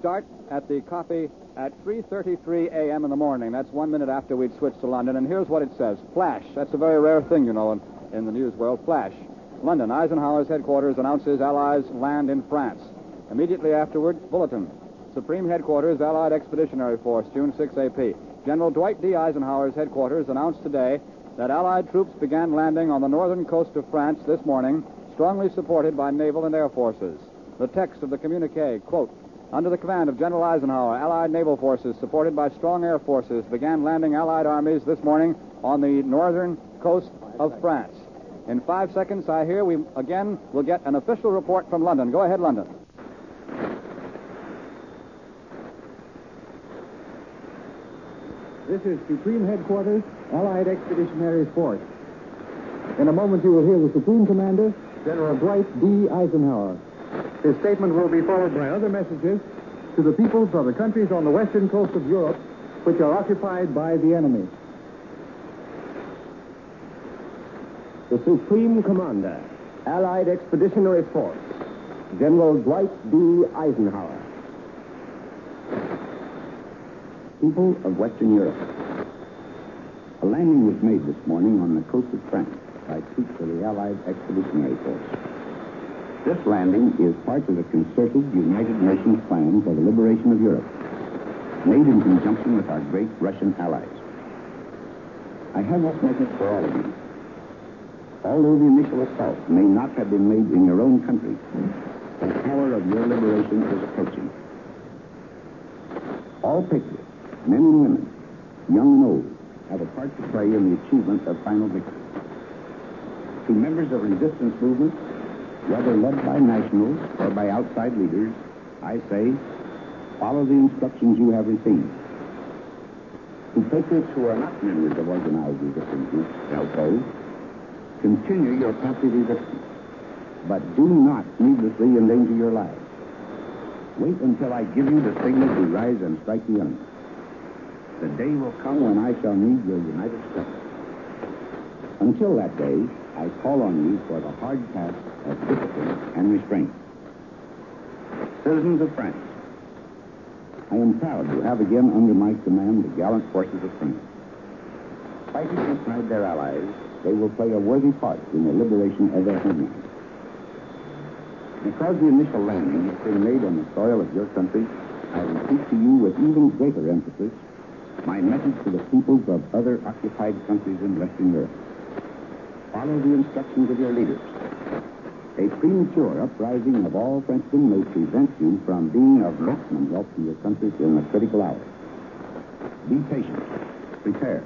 start at the copy at 3:33 a.m. in the morning. That's 1 minute after we'd switched to London. And here's what it says. Flash. That's a very rare thing, you know, in the news world. Flash. London. Eisenhower's headquarters announces Allies land in France. Immediately afterward, bulletin. Supreme Headquarters, Allied Expeditionary Force, June 6 AP. General Dwight D. Eisenhower's headquarters announced today that Allied troops began landing on the northern coast of France this morning, strongly supported by naval and air forces. The text of the communique, quote, under the command of General Eisenhower, Allied naval forces supported by strong air forces began landing Allied armies this morning on the northern coast of France. In 5 seconds, I hear we again will get an official report from London. Go ahead, London. This is Supreme Headquarters, Allied Expeditionary Force. In a moment, you will hear the Supreme Commander, General Dwight D. Eisenhower. His statement will be followed by other messages to the peoples of the countries on the western coast of Europe, which are occupied by the enemy. The Supreme Commander, Allied Expeditionary Force, General Dwight D. Eisenhower. People of Western Europe. A landing was made this morning on the coast of France by troops of the Allied Expeditionary Force. This landing is part of the concerted United Nations plan for the liberation of Europe, made in conjunction with our great Russian allies. I have this message for all of you. Although the initial assault may not have been made in your own country, the hour of your liberation is approaching. All patriots, men and women, young and old, have a part to play in the achievement of final victory. To members of resistance movements, whether led by nationals or by outside leaders, I say, follow the instructions you have received. To patriots who are not members of organized resistance groups, also, continue your passive resistance, but do not needlessly endanger your lives. Wait until I give you the signal to rise and strike the enemy. The day will come when I shall need your united strength. Until that day, I call on you for the hard task of discipline and restraint. Citizens of France, I am proud to have again under my command the gallant forces of France. Fighting inside their allies, they will play a worthy part in the liberation of their homeland. Because the initial landing has been made on the soil of your country, I repeat to you with even greater emphasis my message to the peoples of other occupied countries in Western Europe. Follow the instructions of your leaders. A premature uprising of all Frenchmen may prevent you from being of maximum help to your country in the critical hour. Be patient. Prepare.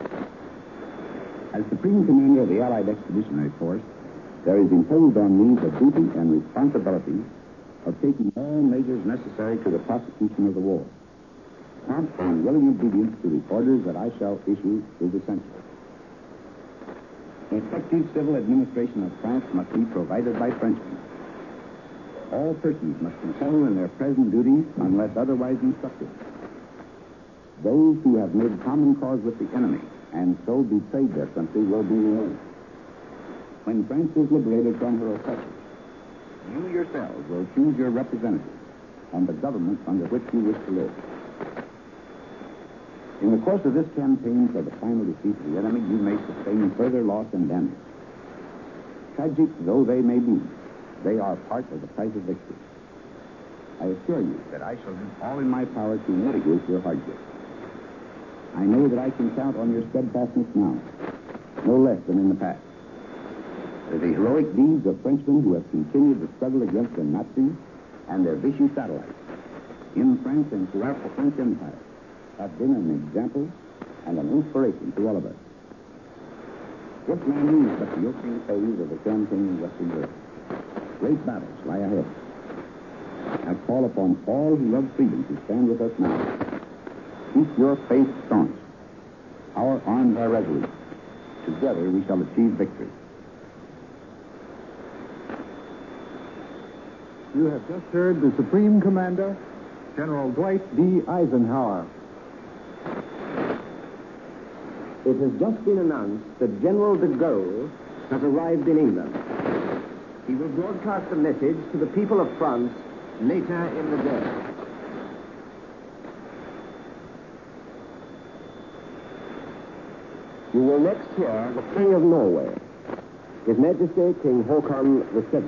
As Supreme Commander of the Allied Expeditionary Force, there is imposed on me the duty and responsibility of taking all measures necessary to the prosecution of the war. Prompt and willing obedience to the orders that I shall issue is essential. Effective civil administration of France must be provided by Frenchmen. All persons must continue in their present duties unless otherwise instructed. Those who have made common cause with the enemy and so betrayed their country will be removed. When France is liberated from her oppressors, you yourselves will choose your representatives and the government under which you wish to live. In the course of this campaign for the final defeat of the enemy, you may sustain further loss and damage. Tragic though they may be, they are part of the price of victory. I assure you that I shall do all in my power to mitigate your hardships. I know that I can count on your steadfastness now, no less than in the past. The heroic deeds of Frenchmen who have continued the struggle against the Nazis and their vicious satellites in France and throughout the French Empire have been an example and an inspiration to all of us. This landing is but the opening phase of the campaign in Western Europe. Great battles lie ahead. I call upon all who love freedom to stand with us now. Keep your faith staunch. Our arms are resolute. Together we shall achieve victory. You have just heard the Supreme Commander, General Dwight D. Eisenhower. It has just been announced that General de Gaulle has arrived in England. He will broadcast a message to the people of France later in the day. You will next hear the King of Norway, His Majesty King Håkon VII.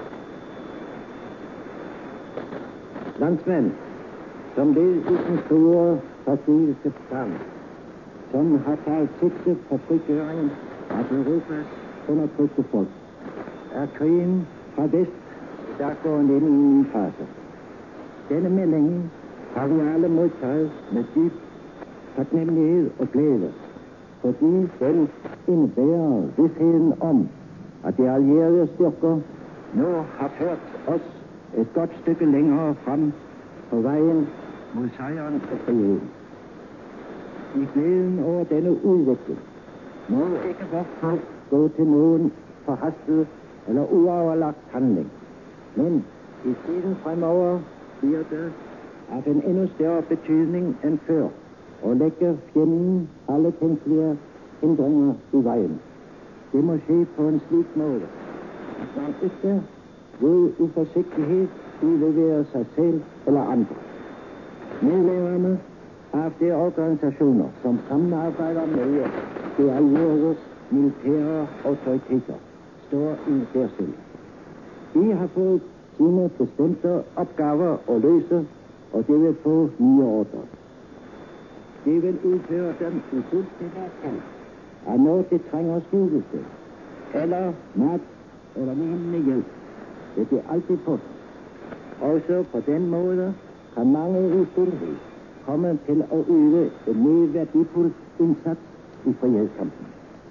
Landsmenn, som del i den store patriotiske plan, som har taget sigte på frigøringen af Europas undertrykte folk, er krigen fra vest i dag gået ind i en ny fase. Denne melding har vi alle modtaget med dyb taknemmelighed og glæde, fordi den indebærer vidstheden om, at de allierede styrker nu har ført os et godt stykke længere frem på vejen mod sejren og friheden. I glæden over denne udvikling må ikke vores folk gå til nogen forhastet eller uoverlagt handling. Men i tiden fremover bliver det af en endnu større betydning end før og lægge fjenden alle tænkelige hindringer i vejen. Det må ske på en slik måde, at man ikke ved uforsigtighed udleverer sig selv eller andre. Medlemmerne af de organisationer, som samarbejder med de allierede militære autoriteter, står i en særstilling. De har fået sine bestemte opgaver at løse, og de vil få nye ordre. De vil udføre dem i fuldstændig kendt, at når de trænger skjulelse, eller mad, eller lignende hjælp, vil de altid få. Også på den måde kan mange i stilhed komme til at yde en mere værdifuld indsats i frihedskampen.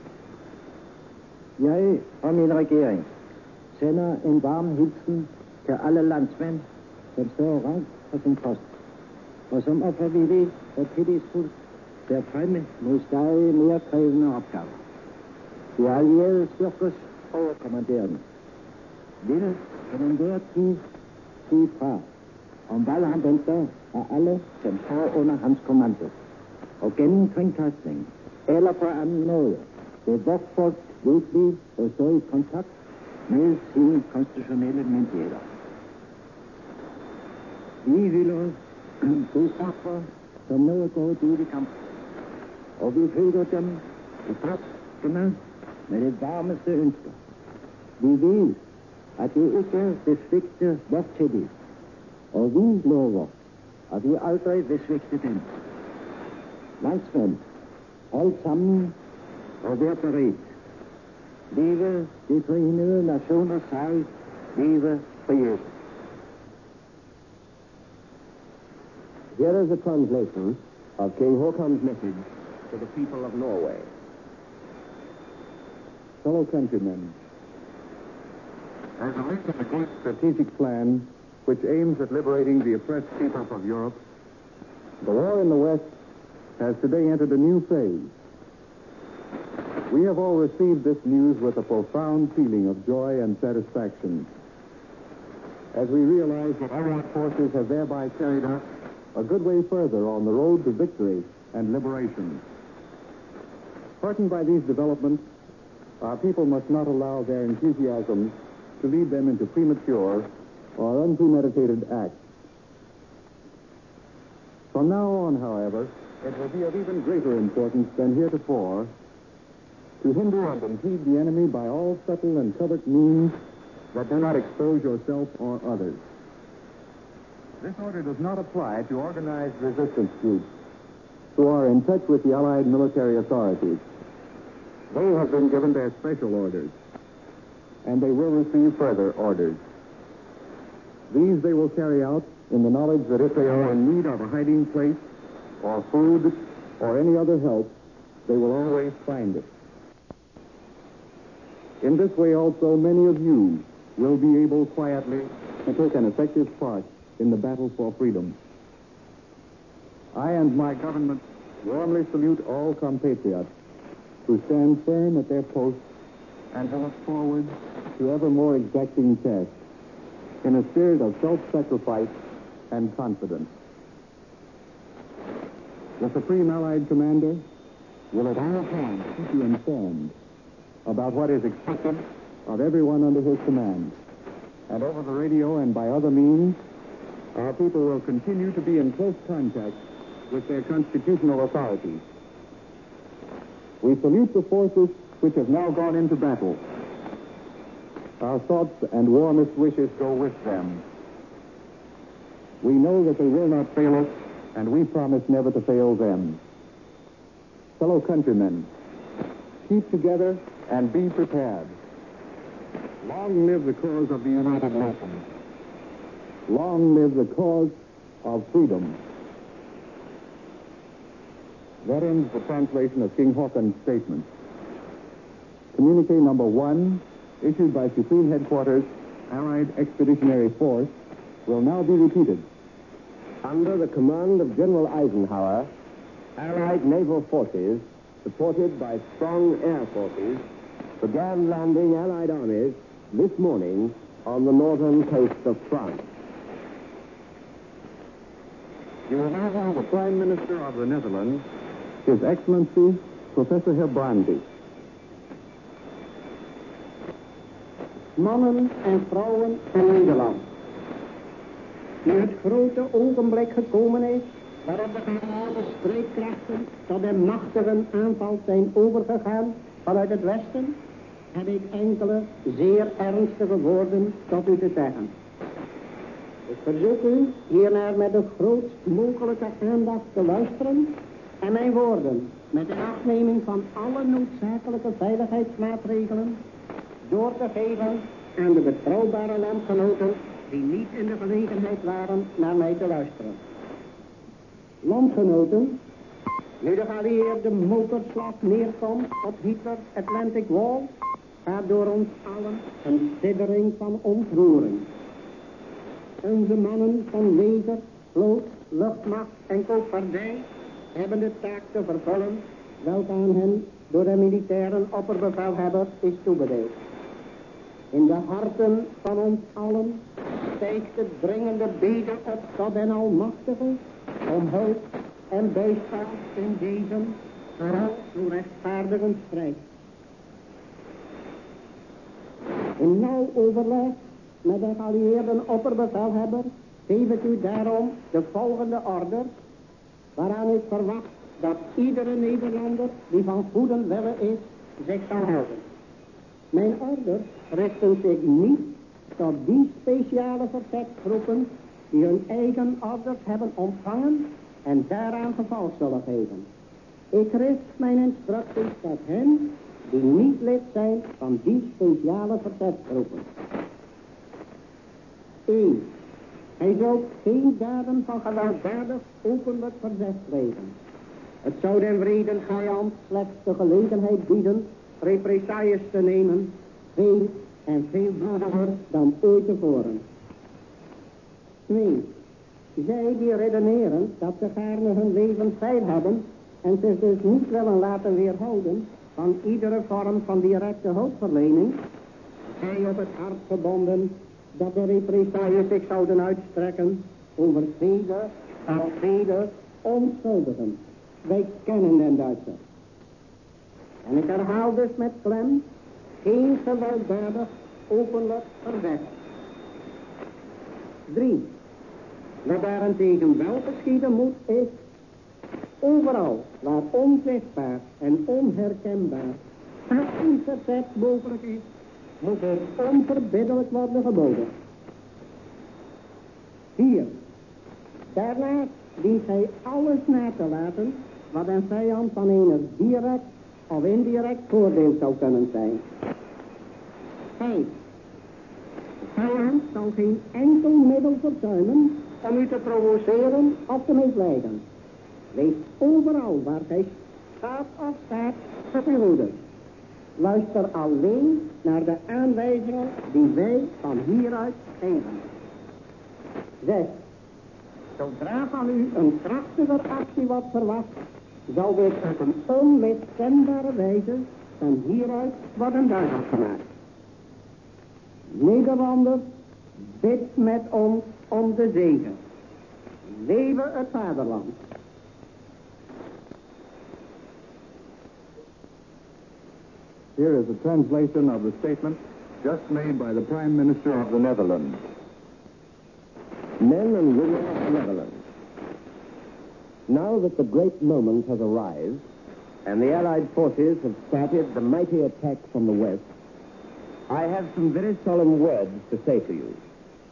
Jeg og min regering sender en varm hilsen til alle landsmænd, som står rank på sin post, og som offervilligt og tillidsfuldt ser fremme mod stadig mere krævende opgaver. De allierede styrkers overkommanderende vil til enhver tid sige fra, om hvad han venter af alle, som står under hans kommando, og gennem kringkastning eller på anden måde vil vort folk virkelig og stå i kontakt med sine konstitutionelle myndigheder. Vi hylder de offer, som nu er gået ud i kamp, og vi følger dem i krafterne med det varmeste ønsker. Vi ved, at det ikke vil svigte vores tillid, og vi lover, at vi aldrig vil svigte dem. Landsmænd, hold sammen og vær beredt. Leve de forenede nationers sejr, leve frihed. Here is a translation of King Håkon's message to the people of Norway. Fellow countrymen, as a link in the great strategic plan which aims at liberating the oppressed peoples of Europe, the war in the West has today entered a new phase. We have all received this news with a profound feeling of joy and satisfaction, as we realize that our forces have thereby carried us a good way further on the road to victory and liberation. Heartened by these developments, our people must not allow their enthusiasm to lead them into premature or unpremeditated acts. From now on, however, it will be of even greater importance than heretofore to hinder and impede the enemy by all subtle and covert means that do not expose yourself or others. This order does not apply to organized resistance groups who are in touch with the Allied military authorities. They have been given their special orders, and they will receive further orders. These they will carry out in the knowledge that if they are in need of a hiding place, or food, or any other help, they will always find it. In this way also, many of you will be able quietly to take an effective part in the battle for freedom. I and my government warmly salute all compatriots who stand firm at their posts and who look forward to ever more exacting tasks in a spirit of self-sacrifice and confidence. The Supreme Allied Commander will at all times keep you informed about what is expected of everyone under his command. And over the radio and by other means, our people will continue to be in close contact with their constitutional authorities. We salute the forces which have now gone into battle. Our thoughts and warmest wishes go with them. We know that they will not fail us, and we promise never to fail them. Fellow countrymen, keep together and be prepared. Long live the cause of the United Nations. Long live the cause of freedom. That ends the translation of King Haakon's statement. Communique number 1, issued by Supreme Headquarters, Allied Expeditionary Force, will now be repeated. Under the command of General Eisenhower, Allied naval forces, supported by strong air forces, began landing Allied armies this morning on the northern coast of France. You will now have the Prime Minister of the Netherlands, His Excellency, Professor Herbrandy. Mannen en vrouwen van Nederland. Nu het grote ogenblik gekomen is waarop de geheime strijdkrachten tot een machtige aanval zijn overgegaan vanuit het westen, heb ik enkele zeer ernstige woorden tot u te zeggen. Ik verzoek u hiernaar met de grootst mogelijke aandacht te luisteren en mijn woorden met inachtneming van alle noodzakelijke veiligheidsmaatregelen door te geven aan de betrouwbare landgenoten die niet in de gelegenheid waren naar mij te luisteren. Landgenoten, nu de geallieerde motorslag neerkomt op Hitler's Atlantic Wall, gaat door ons allen een siddering van ontroering. Onze mannen van leger, vloot, luchtmacht en koopvaardij hebben de taak te vervullen welke aan hen door de militairen opperbevelhebber is toebedeeld. In de harten van ons allen stijgt de dringende bede op tot den Almachtige om hulp en bijstand in deze vooral zo rechtvaardige strijd. In nauw overleg met de geallieerde opperbevelhebber geef ik u daarom de volgende order, waaraan ik verwacht dat iedere Nederlander die van goede wille is, zich zal houden. Mijn orders richten zich niet tot die speciale verzetsgroepen die hun eigen orders hebben ontvangen en daaraan gevolg zullen geven. Ik richt mijn instructies tot hen die niet lid zijn van die speciale verzetsgroepen. 1. Hij zult geen daden van gewelddadig openlijk verzet plegen. Het zou den wrede vijand slechts de gelegenheid bieden represailles te nemen, veel en veel bloediger dan ooit tevoren. 2. Zij die redeneren dat ze gaarne hun leven veil hebben en zich dus niet willen laten weerhouden van iedere vorm van directe hulpverlening, zij op het hart gebonden dat de represailles zich zouden uitstrekken over vele onschuldigen. Wij kennen den Duitser. En ik herhaal dus met klem, geen gewelddadig openlijk verzet. 3. Wat daarentegen wel geschieden moet is, overal waar onzichtbaar en onherkenbaar een verzet mogelijk is, moet er onverbiddelijk worden geboden. 4. Daarnaast dient hij alles na te laten wat een vijand van enig direct of indirect voordeel zou kunnen zijn. 5. De vijand zal geen enkel middel verzuimen om u te provoceren of te misleiden. Wees overal waar hij staat of staat op uw hoede. Luister alleen naar de aanwijzingen die wij van hieruit geven. 6. Zodra van u een krachtiger actie wordt verwacht, zal dit op een onmiskenbare wijze van hieruit worden duidelijk gemaakt. Nederlanders, bid met ons om de zegen. Leven het vaderland. Here is a translation of the statement just made by the Prime Minister of the Netherlands. Men and women of the Netherlands, now that the great moment has arrived, and the Allied forces have started the mighty attack from the west, I have some very solemn words to say to you.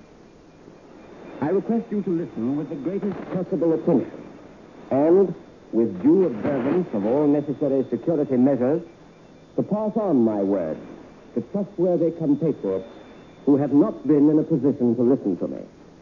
I request you to listen with the greatest possible attention and, with due observance of all necessary security measures, to pass on my words to trustworthy compatriots who have not been in a position to listen to me.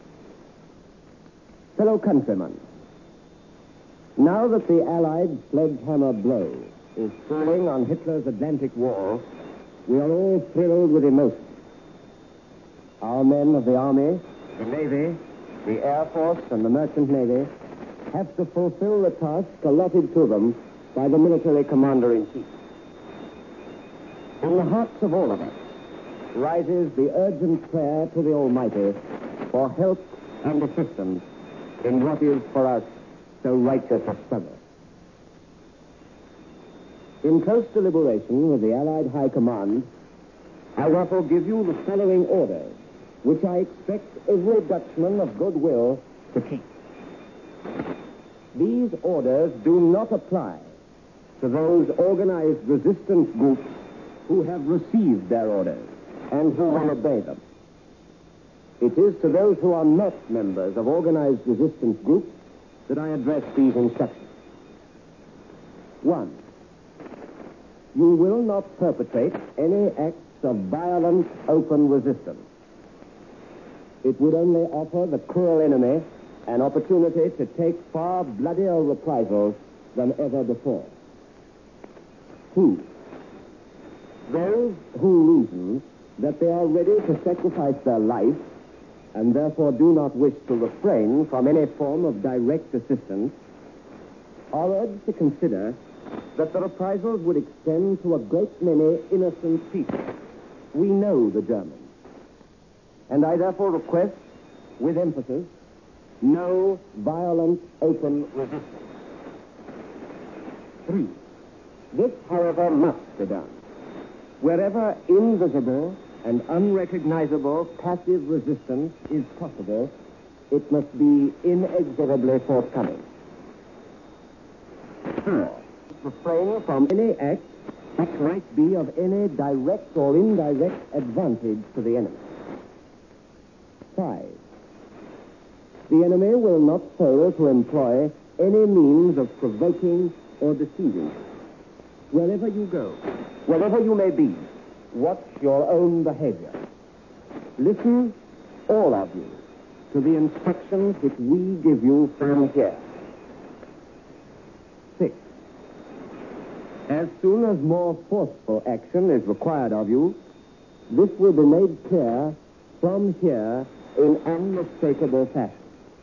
Fellow countrymen, now that the Allied sledgehammer blow is falling on Hitler's Atlantic wall, we are all thrilled with emotion. Our men of the Army, the Navy, the Air Force, and the Merchant Navy have to fulfill the task allotted to them by the military commander-in-chief. In the hearts of all of us rises the urgent prayer to the Almighty for help and assistance in what is for us so righteous a struggle. In close deliberation with the Allied High Command, I therefore give you the following orders, which I expect every Dutchman of goodwill to keep. These orders do not apply to those organized resistance groups who have received their orders and who will obey them. It is to those who are not members of organized resistance groups that I address these instructions. 1. You will not perpetrate any acts of violent, open resistance. It would only offer the cruel enemy an opportunity to take far bloodier reprisals than ever before. 2. Those who reason that they are ready to sacrifice their life and therefore do not wish to refrain from any form of direct assistance are urged to consider that the reprisals would extend to a great many innocent people. We know the Germans. And I therefore request, with emphasis, no violent open resistance. 3. This, however, must be done. Wherever invisible and unrecognizable passive resistance is possible, it must be inexorably forthcoming. 4. Refrain from any act which might be of any direct or indirect advantage to the enemy. 5. The enemy will not fail to employ any means of provoking or deceiving. Wherever you go, wherever you may be, watch your own behavior. Listen, all of you, to the instructions which we give you from here. 6. As soon as more forceful action is required of you, this will be made clear from here in unmistakable fashion.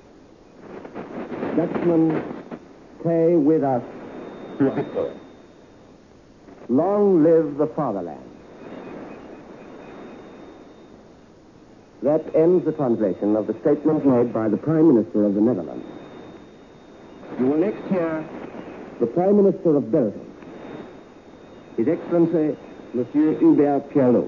Dutchmen, pray with us to victory. Long live the fatherland. That ends the translation of the statement made by the Prime Minister of the Netherlands. You will next hear the Prime Minister of Belgium, His Excellency, Monsieur Hubert Pierlot.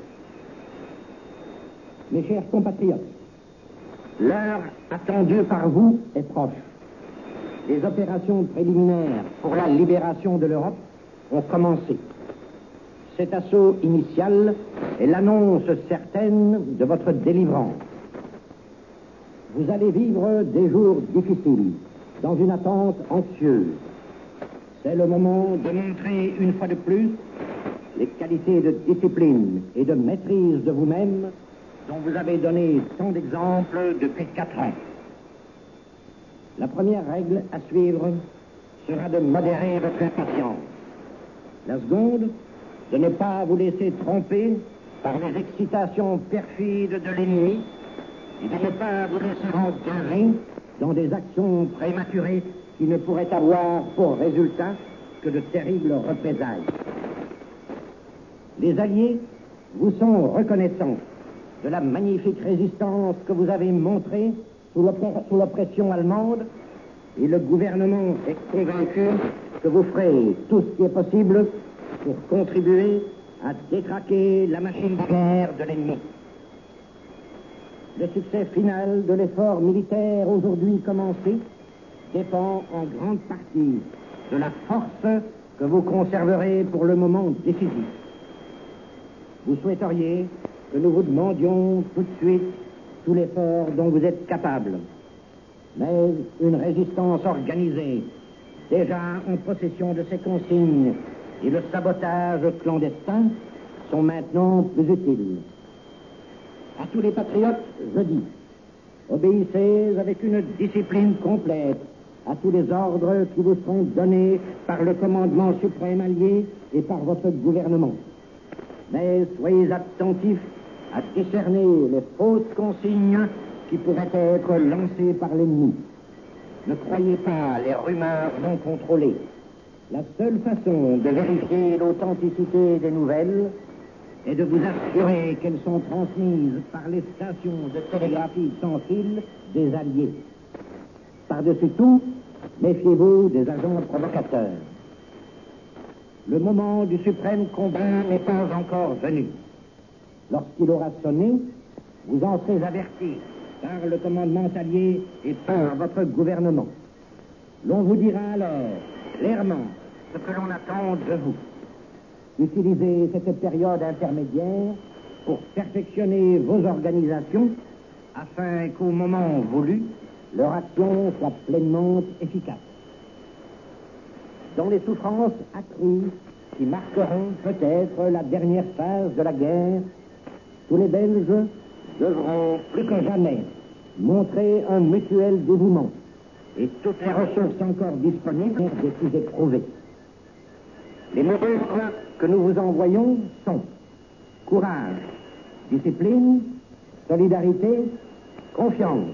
Mes chers compatriotes, l'heure attendue par vous est proche. Les opérations préliminaires pour la libération de l'Europe ont commencé. Cet assaut initial est l'annonce certaine de votre délivrance. Vous allez vivre des jours difficiles, dans une attente anxieuse. C'est le moment de montrer une fois de plus les qualités de discipline et de maîtrise de vous-même dont vous avez donné tant d'exemples depuis 4 ans. La première règle à suivre sera de modérer votre impatience. La seconde, de ne pas vous laisser tromper par les excitations perfides de l'ennemi et de ne pas vous laisser engager dans des actions prématurées qui ne pourraient avoir pour résultat que de terribles représailles. Les Alliés vous sont reconnaissants de la magnifique résistance que vous avez montrée sous l'oppression allemande, et le gouvernement est convaincu que vous ferez tout ce qui est possible pour contribuer à détraquer la machine de guerre de l'ennemi. Le succès final de l'effort militaire aujourd'hui commencé dépend en grande partie de la force que vous conserverez pour le moment décisif. Vous souhaiteriez que nous vous demandions tout de suite tout l'effort dont vous êtes capable. Mais une résistance organisée, déjà en possession de ses consignes, et le sabotage clandestin sont maintenant plus utiles. À tous les patriotes, je dis, obéissez avec une discipline complète à tous les ordres qui vous seront donnés par le commandement suprême allié et par votre gouvernement. Mais soyez attentifs à discerner les fausses consignes qui pourraient être lancées par l'ennemi. Ne croyez pas les rumeurs non contrôlées. La seule façon de vérifier l'authenticité des nouvelles est de vous assurer qu'elles sont transmises par les stations de télégraphie sans fil des Alliés. Par-dessus tout, méfiez-vous des agents provocateurs. Le moment du suprême combat n'est pas encore venu. Lorsqu'il aura sonné, vous en serez avertis par le commandement allié et par votre gouvernement. L'on vous dira alors clairement ce que l'on attend de vous. Utilisez cette période intermédiaire pour perfectionner vos organisations afin qu'au moment voulu, leur action soit pleinement efficace. Dans les souffrances accrues qui marqueront peut-être la dernière phase de la guerre, tous les Belges devront plus que jamais montrer un mutuel dévouement et toutes les ressources encore disponibles des plus éprouvées. Les mots d'ordre que nous vous envoyons sont courage, discipline, solidarité, confiance.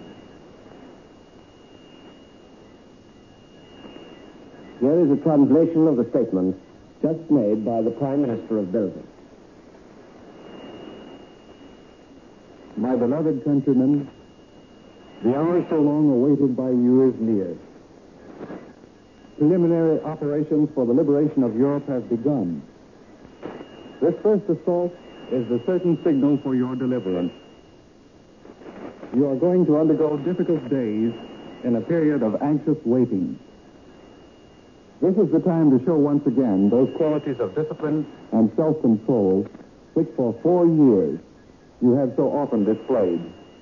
Here is a translation of the statement just made by the Prime Minister of Belgium. My beloved countrymen, the hour so long awaited by you is near. Preliminary operations for the liberation of Europe have begun. This first assault is the certain signal for your deliverance. You are going to undergo difficult days in a period of anxious waiting. This is the time to show once again those qualities of discipline and self-control which for 4 years you have so often displayed.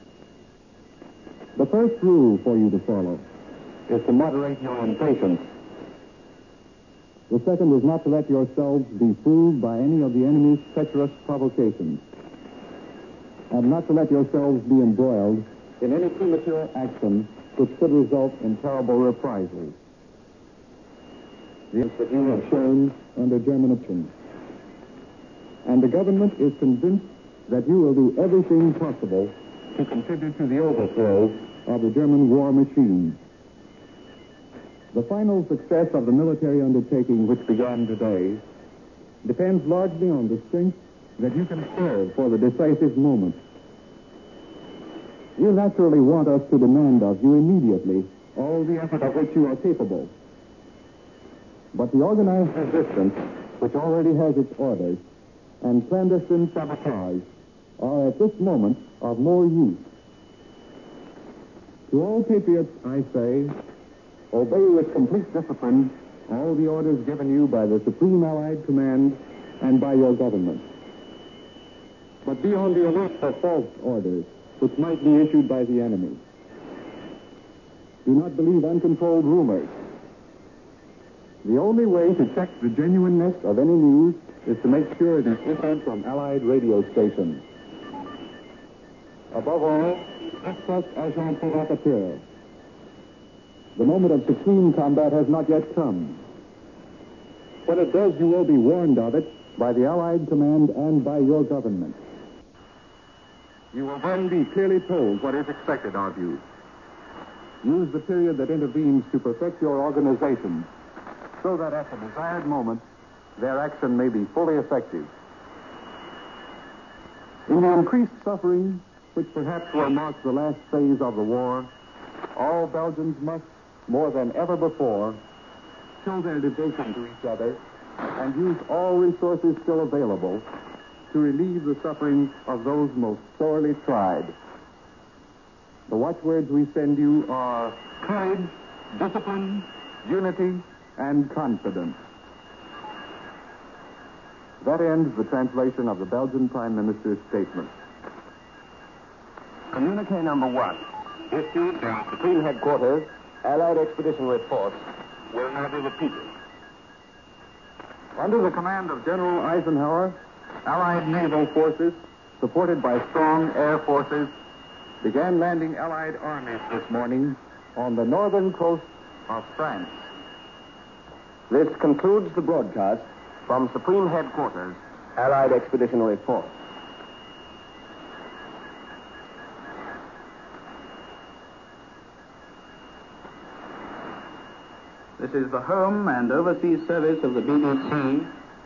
The first rule for you to follow is to moderate your impatience. The second is not to let yourselves be fooled by any of the enemy's treacherous provocations, and not to let yourselves be embroiled in any premature action which could result in terrible reprisals. The that you have shown under German opinion. And the government is convinced that you will do everything possible to contribute to the overthrow of the German war machine. The final success of the military undertaking which began today depends largely on the strength that you can serve for the decisive moment. You naturally want us to demand of you immediately all the effort of which you are capable. But the organized resistance, which already has its orders, and clandestine sabotage are at this moment of more use. To all patriots, I say, obey with complete discipline all the orders given you by the Supreme Allied Command and by your government. But be on the alert for false orders, which might be issued by the enemy. Do not believe uncontrolled rumors. The only way to check the genuineness of any news is to make sure it is issued from Allied radio stations. Above all, trust agent provocateur. The moment of supreme combat has not yet come. When it does, you will be warned of it by the Allied command and by your government. You will then be clearly told what is expected of you. Use the period that intervenes to perfect your organization so that at the desired moment, their action may be fully effective. In the increased suffering, which perhaps will mark the last phase of the war, all Belgians must, more than ever before, show their devotion to each other and use all resources still available to relieve the suffering of those most sorely tried. The watchwords we send you are courage, discipline, unity, and confidence. That ends the translation of the Belgian Prime Minister's statement. Communique number 1, issued from Supreme Headquarters, Allied Expeditionary Force, will now be repeated. Under the command of General Eisenhower, Allied naval forces, supported by strong air forces, began landing Allied armies this morning on the northern coast of France. This concludes the broadcast from Supreme Headquarters, Allied Expeditionary Force. This is the Home and Overseas Service of the BBC.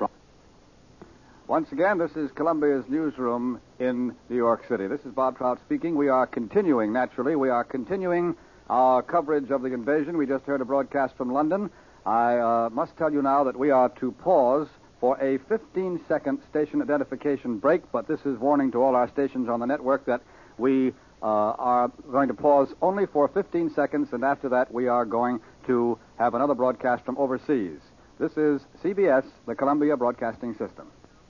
Once again, this is Columbia's newsroom in New York City. This is Bob Trout speaking. We are continuing our coverage of the invasion. We just heard a broadcast from London. I must tell you now that we are to pause for a 15-second station identification break, but this is warning to all our stations on the network that we are going to pause only for 15 seconds, and after that we are going to have another broadcast from overseas. This is CBS, the Columbia Broadcasting System.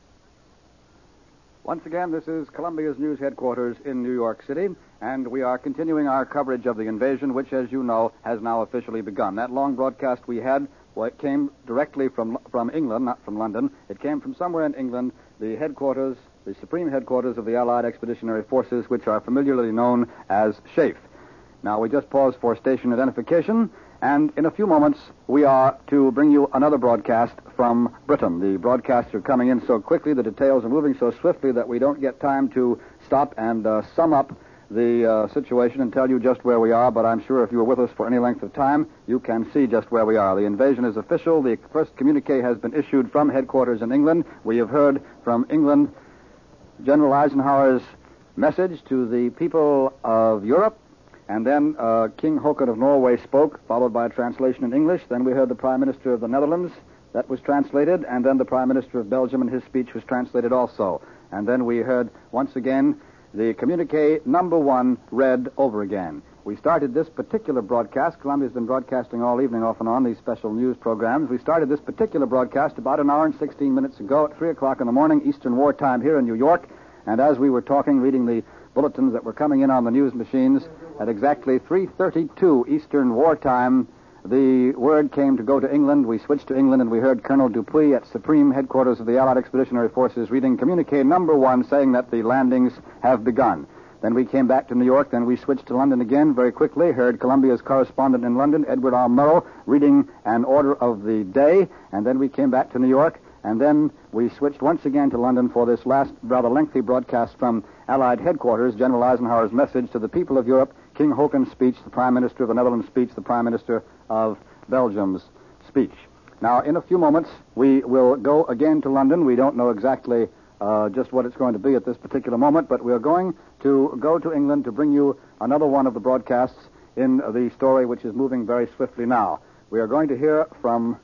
Once again, this is Columbia's news headquarters in New York City, and we are continuing our coverage of the invasion, which, as you know, has now officially begun. That long broadcast we had, well, it came directly from England, not from London. It came from somewhere in England, the headquarters, the supreme headquarters of the Allied Expeditionary Forces, which are familiarly known as SHAEF. Now, we just paused for station identification, and in a few moments, we are to bring you another broadcast from Britain. The broadcasts are coming in so quickly, the details are moving so swiftly that we don't get time to stop and sum up the situation and tell you just where we are, but I'm sure if you were with us for any length of time, you can see just where we are. The invasion is official. The first communique has been issued from headquarters in England. We have heard from England General Eisenhower's message to the people of Europe, and then King Haakon of Norway spoke, followed by a translation in English. Then we heard the Prime Minister of the Netherlands. That was translated, and then the Prime Minister of Belgium, and his speech was translated also. And then we heard, once again, the communique number 1 read over again. We started this particular broadcast. Columbia's been broadcasting all evening off and on these special news programs. We started this particular broadcast about an hour and 16 minutes ago at 3 o'clock in the morning, Eastern War Time here in New York. And as we were talking, reading the bulletins that were coming in on the news machines, at exactly 3:32 Eastern War Time, the word came to go to England. We switched to England, and we heard Colonel Dupuy at Supreme Headquarters of the Allied Expeditionary Forces reading communique number 1, saying that the landings have begun. Then we came back to New York. Then we switched to London again very quickly, heard Columbia's correspondent in London, Edward R. Murrow, reading an order of the day. And then we came back to New York. And then we switched once again to London for this last rather lengthy broadcast from Allied headquarters, General Eisenhower's message to the people of Europe, King Haakon's speech, the Prime Minister of the Netherlands' speech, the Prime Minister of Belgium's speech. Now, in a few moments, we will go again to London. We don't know exactly just what it's going to be at this particular moment, but we are going to go to England to bring you another one of the broadcasts in the story which is moving very swiftly now. We are going to hear from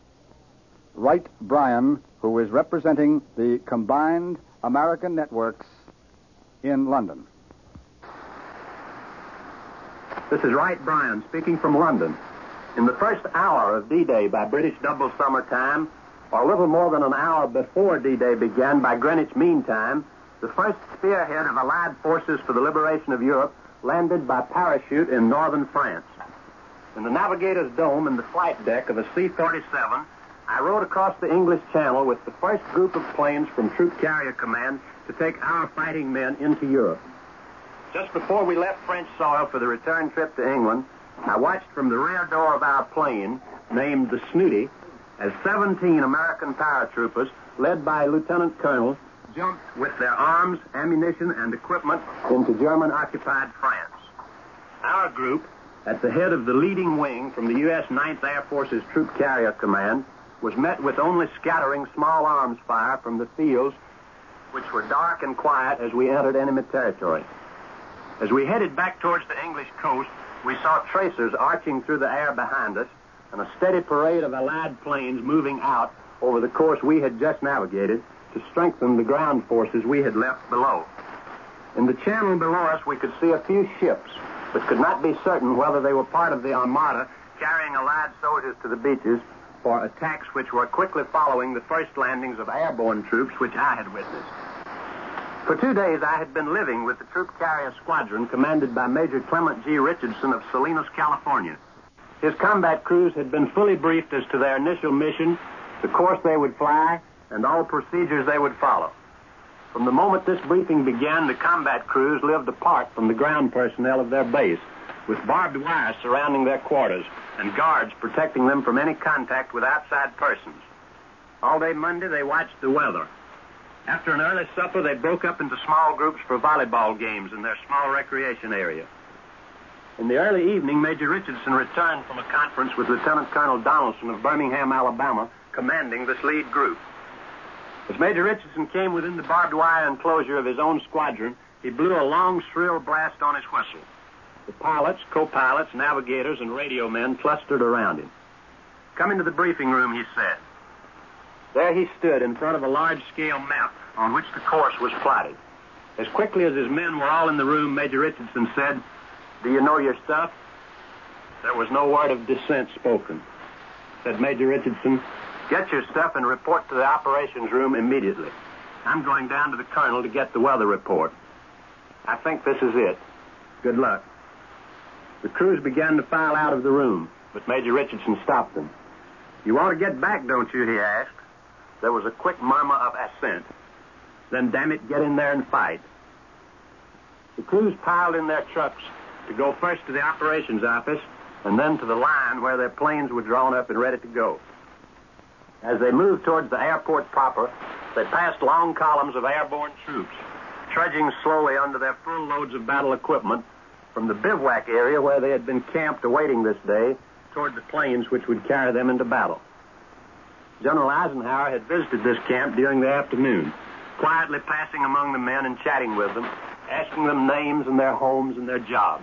Wright Bryan, who is representing the combined American networks in London. This is Wright Bryan speaking from London. In the first hour of D-Day by British double summer time, or a little more than an hour before D-Day began by Greenwich Mean Time, the first spearhead of Allied forces for the liberation of Europe landed by parachute in northern France. In the navigator's dome in the flight deck of a C-47, I rode across the English Channel with the first group of planes from Troop Carrier Command to take our fighting men into Europe. Just before we left French soil for the return trip to England, I watched from the rear door of our plane, named the Snooty, as 17 American paratroopers, led by Lieutenant Colonel, jumped with their arms, ammunition, and equipment into German-occupied France. Our group, at the head of the leading wing from the U.S. 9th Air Force's Troop Carrier Command, was met with only scattering small arms fire from the fields, which were dark and quiet as we entered enemy territory. As we headed back towards the English coast, we saw tracers arching through the air behind us and a steady parade of Allied planes moving out over the course we had just navigated to strengthen the ground forces we had left below. In the channel below us, we could see a few ships, but could not be certain whether they were part of the Armada carrying Allied soldiers to the beaches for attacks which were quickly following the first landings of airborne troops which I had witnessed. For 2 days, I had been living with the Troop Carrier Squadron commanded by Major Clement G. Richardson of Salinas, California. His combat crews had been fully briefed as to their initial mission, the course they would fly, and all procedures they would follow. From the moment this briefing began, the combat crews lived apart from the ground personnel of their base, with barbed wire surrounding their quarters and guards protecting them from any contact with outside persons. All day Monday, they watched the weather. After an early supper, they broke up into small groups for volleyball games in their small recreation area. In the early evening, Major Richardson returned from a conference with Lieutenant Colonel Donaldson of Birmingham, Alabama, commanding this lead group. As Major Richardson came within the barbed wire enclosure of his own squadron, he blew a long, shrill blast on his whistle. The pilots, co-pilots, navigators, and radio men clustered around him. "Come into the briefing room," he said. There he stood in front of a large-scale map on which the course was plotted. As quickly as his men were all in the room, Major Richardson said, "Do you know your stuff?" There was no word of dissent spoken. Said Major Richardson, "Get your stuff and report to the operations room immediately. I'm going down to the colonel to get the weather report. I think this is it. Good luck." The crews began to file out of the room, but Major Richardson stopped them. "You want to get back, don't you?" he asked. There was a quick murmur of assent. "Then, damn it, get in there and fight." The crews piled in their trucks to go first to the operations office and then to the line where their planes were drawn up and ready to go. As they moved towards the airport proper, they passed long columns of airborne troops, trudging slowly under their full loads of battle equipment from the bivouac area where they had been camped awaiting this day toward the planes which would carry them into battle. General Eisenhower had visited this camp during the afternoon, quietly passing among the men and chatting with them, asking them names and their homes and their jobs.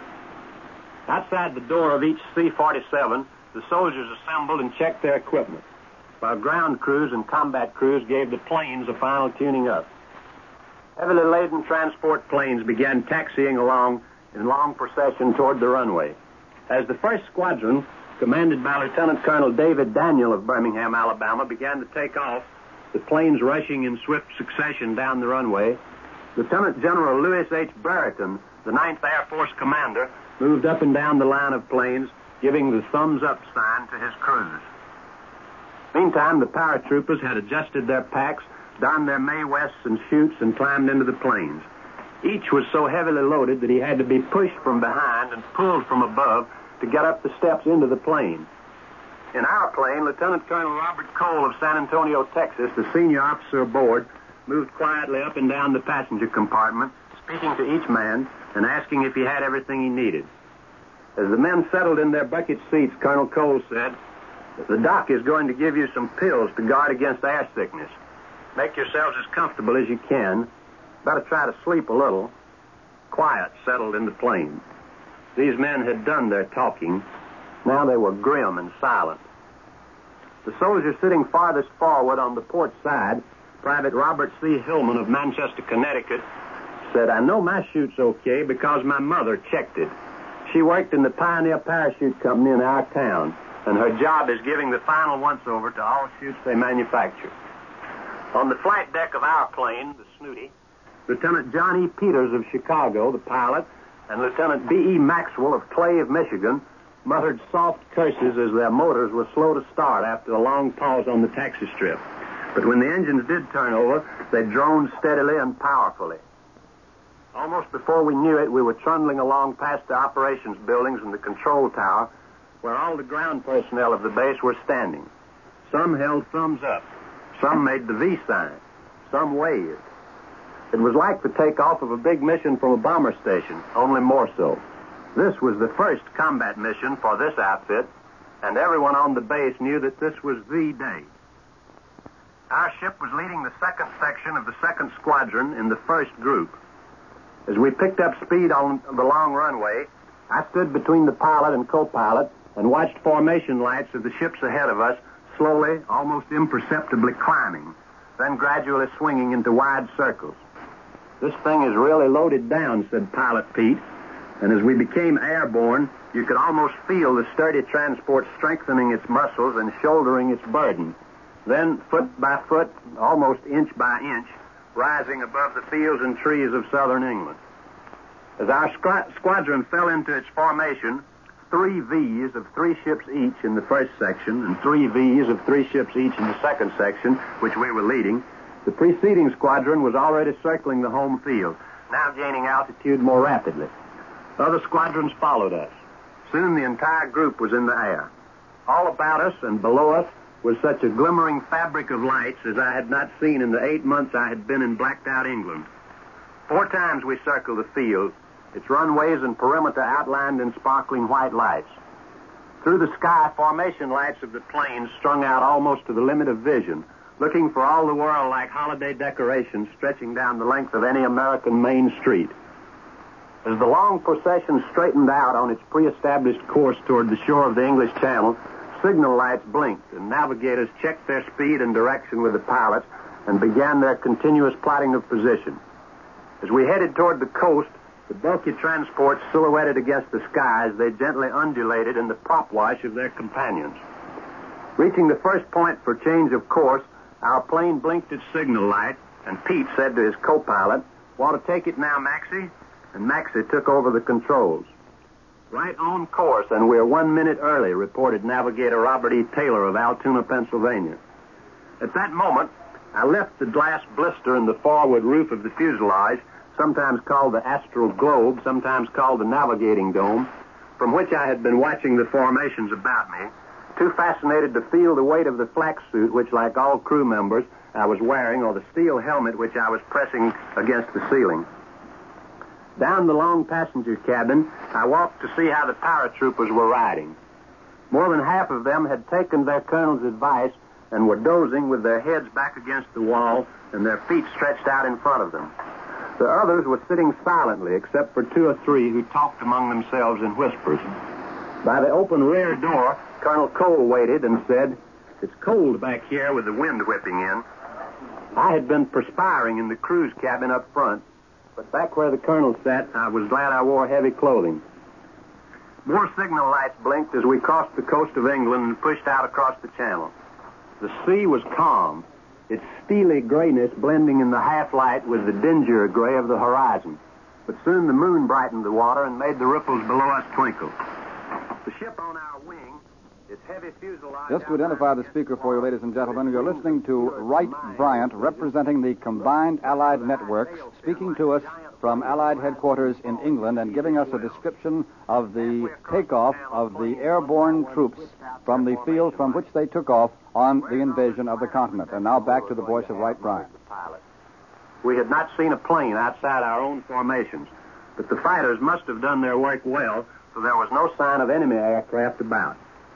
Outside the door of each C-47, the soldiers assembled and checked their equipment, while ground crews and combat crews gave the planes a final tuning up. Heavily laden transport planes began taxiing along in long procession toward the runway. As the first squadron, commanded by Lieutenant Colonel David Daniel of Birmingham, Alabama, began to take off, the planes rushing in swift succession down the runway, Lieutenant General Lewis H. Brereton, the 9th Air Force commander, moved up and down the line of planes, giving the thumbs-up sign to his crews. Meantime, the paratroopers had adjusted their packs, donned their Mae Wests and chutes, and climbed into the planes. Each was so heavily loaded that he had to be pushed from behind and pulled from above to get up the steps into the plane. In our plane, Lieutenant Colonel Robert Cole of San Antonio, Texas, the senior officer aboard, moved quietly up and down the passenger compartment, speaking to each man and asking if he had everything he needed. As the men settled in their bucket seats, Colonel Cole said, "The doc is going to give you some pills to guard against air sickness. Make yourselves as comfortable as you can. Better try to sleep a little." Quiet settled in the plane. These men had done their talking. Now they were grim and silent. The soldier sitting farthest forward on the port side, Private Robert C. Hillman of Manchester, Connecticut, said, "I know my chute's okay because my mother checked it. She worked in the Pioneer Parachute Company in our town, and her job is giving the final once-over to all chutes they manufacture." On the flight deck of our plane, the Snooty, Lieutenant John E. Peters of Chicago, the pilot, and Lieutenant B.E. Maxwell of Clave, Michigan, muttered soft curses as their motors were slow to start after a long pause on the taxi strip. But when the engines did turn over, they droned steadily and powerfully. Almost before we knew it, we were trundling along past the operations buildings and the control tower, where all the ground personnel of the base were standing. Some held thumbs up. Some made the V sign. Some waved. It was like the takeoff of a big mission from a bomber station, only more so. This was the first combat mission for this outfit, and everyone on the base knew that this was the day. Our ship was leading the second section of the second squadron in the first group. As we picked up speed on the long runway, I stood between the pilot and co-pilot and watched formation lights of the ships ahead of us slowly, almost imperceptibly climbing, then gradually swinging into wide circles. "This thing is really loaded down," said Pilot Pete, and as we became airborne, You could almost feel the sturdy transport strengthening its muscles and shouldering its burden. Then, foot by foot, almost inch by inch, rising above the fields and trees of southern England. As our squadron fell into its formation, 3 Vs of 3 ships each in the first section and 3 Vs of 3 ships each in the second section, which we were leading, the preceding squadron was already circling the home field, now gaining altitude more rapidly. Other squadrons followed us. Soon the entire group was in the air. All about us and below us was such a glimmering fabric of lights as I had not seen in the 8 months I had been in blacked-out England. 4 times we circled the field, its runways and perimeter outlined in sparkling white lights. Through the sky, formation lights of the planes strung out almost to the limit of vision, looking for all the world like holiday decorations stretching down the length of any American main street. As the long procession straightened out on its pre-established course toward the shore of the English Channel, signal lights blinked, and navigators checked their speed and direction with the pilots and began their continuous plotting of position. As we headed toward the coast, the bulky transports silhouetted against the sky as they gently undulated in the prop wash of their companions. Reaching the first point for change of course, our plane blinked its signal light, and Pete said to his co-pilot, "Want to take it now, Maxie?" And Maxie took over the controls. "Right on course, and we're 1 minute early," reported Navigator Robert E. Taylor of Altoona, Pennsylvania. At that moment, I left the glass blister in the forward roof of the fuselage, sometimes called the astral globe, sometimes called the navigating dome, from which I had been watching the formations about me, too fascinated to feel the weight of the flak suit, which, like all crew members, I was wearing, or the steel helmet which I was pressing against the ceiling. Down the long passenger cabin, I walked to see how the paratroopers were riding. More than half of them had taken their colonel's advice and were dozing with their heads back against the wall and their feet stretched out in front of them. The others were sitting silently, except for 2 or 3 who talked among themselves in whispers. By the open rear door, Colonel Cole waited and said, "It's cold back here with the wind whipping in." I had been perspiring in the crew's cabin up front, but back where the colonel sat, I was glad I wore heavy clothing. More signal lights blinked as we crossed the coast of England and pushed out across the channel. The sea was calm, its steely grayness blending in the half-light with the dingier gray of the horizon. But soon the moon brightened the water and made the ripples below us twinkle. The ship on our wing, its heavy fuselage... Just to identify the speaker for you, ladies and gentlemen, you're listening to Wright Bryant, representing the combined Allied networks, speaking to us from Allied headquarters in England and giving us a description of the takeoff of the airborne troops from the field from which they took off on the invasion of the continent. And now back to the voice of Wright Bryant. We had not seen a plane outside our own formations, but the fighters must have done their work well, so there was no sign of enemy aircraft about.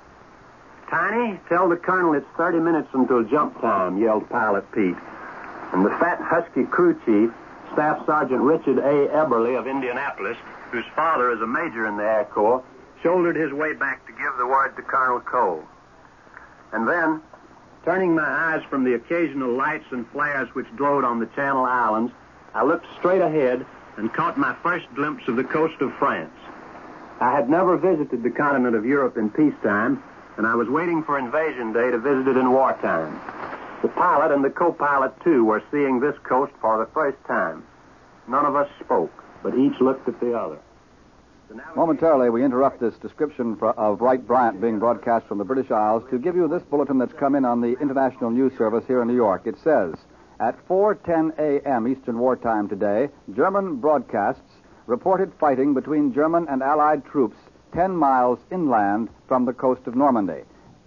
"Tiny, tell the colonel it's 30 minutes until jump time," yelled Pilot Pete. And the fat, husky crew chief, Staff Sergeant Richard A. Eberly of Indianapolis, whose father is a major in the Air Corps, shouldered his way back to give the word to Colonel Cole. And then, turning my eyes from the occasional lights and flares which glowed on the Channel Islands, I looked straight ahead and caught my first glimpse of the coast of France. I had never visited the continent of Europe in peacetime, and I was waiting for invasion day to visit it in wartime. The pilot and the co-pilot, too, were seeing this coast for the first time. None of us spoke, but each looked at the other. Momentarily, we interrupt this description of Wright Bryant being broadcast from the British Isles to give you this bulletin that's come in on the International News Service here in New York. It says, at 4:10 a.m. Eastern Wartime today, German broadcasts reported fighting between German and Allied troops 10 miles inland from the coast of Normandy.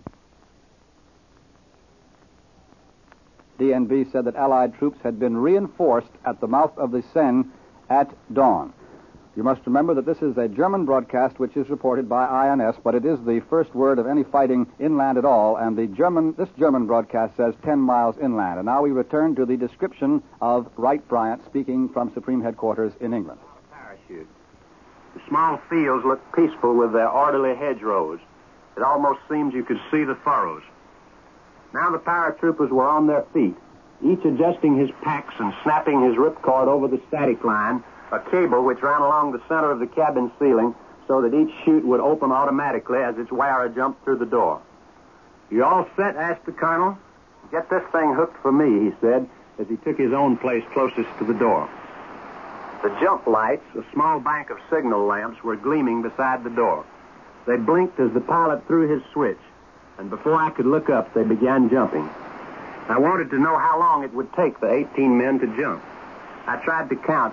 DNB said that Allied troops had been reinforced at the mouth of the Seine at dawn. You must remember that this is a German broadcast which is reported by INS, but it is the first word of any fighting inland at all, and this German broadcast says 10 miles inland. And now we return to the description of Wright Bryant speaking from Supreme Headquarters in England. Parachute. The small fields looked peaceful with their orderly hedgerows. It almost seemed you could see the furrows. Now the paratroopers were on their feet, each adjusting his packs and snapping his ripcord over the static line, a cable which ran along the center of the cabin ceiling, so that each chute would open automatically as its wearer jumped through the door. "You all set?" asked the colonel. "Get this thing hooked for me," he said, as he took his own place closest to the door. The jump lights, a small bank of signal lamps, were gleaming beside the door. They blinked as the pilot threw his switch, and before I could look up, they began jumping. I wanted to know how long it would take the 18 men to jump. I tried to count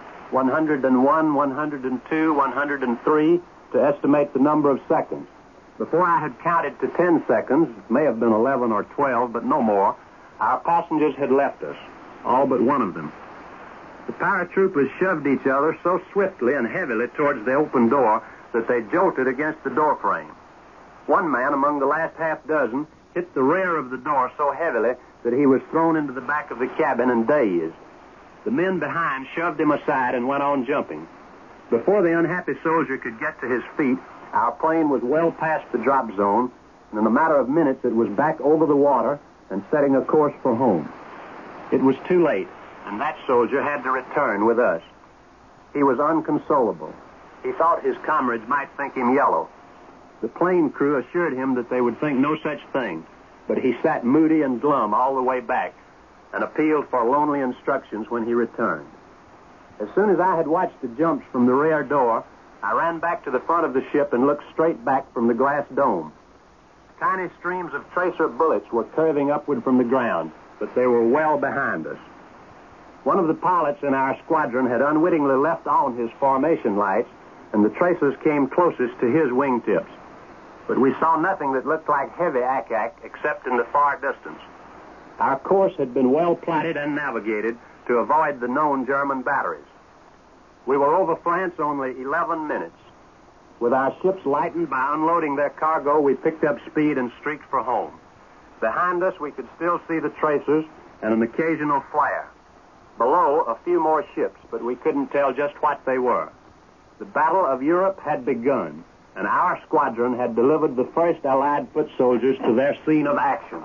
101, 102, 103 to estimate the number of seconds. Before I had counted to 10 seconds, it may have been 11 or 12, but no more, our passengers had left us, all but one of them. The paratroopers shoved each other so swiftly and heavily towards the open door that they jolted against the door frame. One man among the last half dozen hit the rear of the door so heavily that he was thrown into the back of the cabin and dazed. The men behind shoved him aside and went on jumping. Before the unhappy soldier could get to his feet, our plane was well past the drop zone, and in a matter of minutes it was back over the water and setting a course for home. It was too late, and that soldier had to return with us. He was unconsolable. He thought his comrades might think him yellow. The plane crew assured him that they would think no such thing, but he sat moody and glum all the way back and appealed for lonely instructions when he returned. As soon as I had watched the jumps from the rear door, I ran back to the front of the ship and looked straight back from the glass dome. Tiny streams of tracer bullets were curving upward from the ground, but they were well behind us. One of the pilots in our squadron had unwittingly left on his formation lights, and the tracers came closest to his wingtips. But we saw nothing that looked like heavy ack-ack except in the far distance. Our course had been well plotted and navigated to avoid the known German batteries. We were over France only 11 minutes. With our ships lightened by unloading their cargo, we picked up speed and streaked for home. Behind us, we could still see the tracers and an occasional flare. Below, a few more ships, but we couldn't tell just what they were. The Battle of Europe had begun, and our squadron had delivered the first Allied foot soldiers to their scene of action.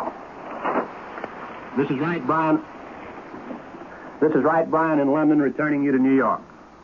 This is Wright Bryan. This is Wright Bryan in London, returning you to New York.